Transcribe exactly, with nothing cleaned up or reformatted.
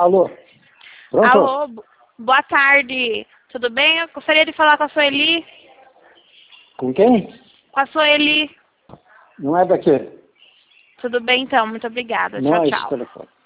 Alô? Pronto? Alô, bo- boa tarde. Tudo bem? Eu gostaria de falar com a Sueli. Com quem? Com a Sueli. Não é daqui. Tudo bem, então. Muito obrigada. Não Tchau, é esse tchau. telefone.